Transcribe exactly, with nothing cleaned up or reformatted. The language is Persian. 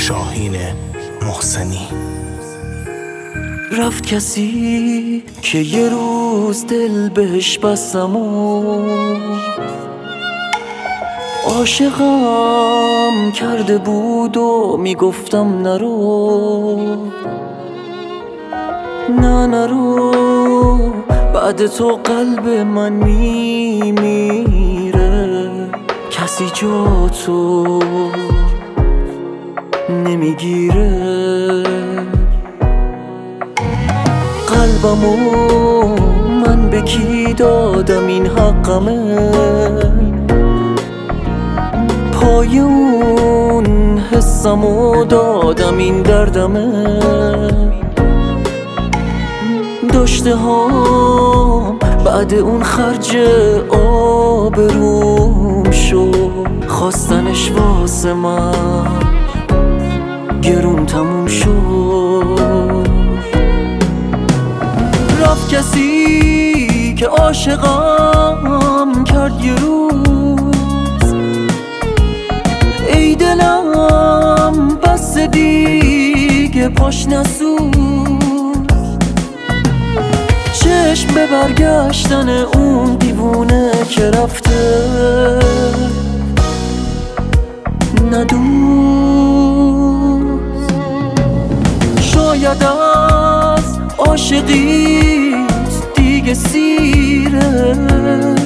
شاهین محسنی. رفت کسی که یه روز دل بهش بستم و عاشقم کرده بود و میگفتم نرو نه نرو، بعد تو قلب من میمیره، کسی جا تو نمیگیره. قلبمو من به کی دادم، این حقمه، پای اون حسمو دادم، این دردمه. داشته هم بعد اون خرج آبروم شد، خواستنش واسه من گرون تموم شد. رفت کسی که عاشقم کرد یه روز، ای دلم بس دیگه پاش نسوز. چشم به برگشتن اون دیوونه که رفته ندوز. شاید از عاشقیت دیگه سیره،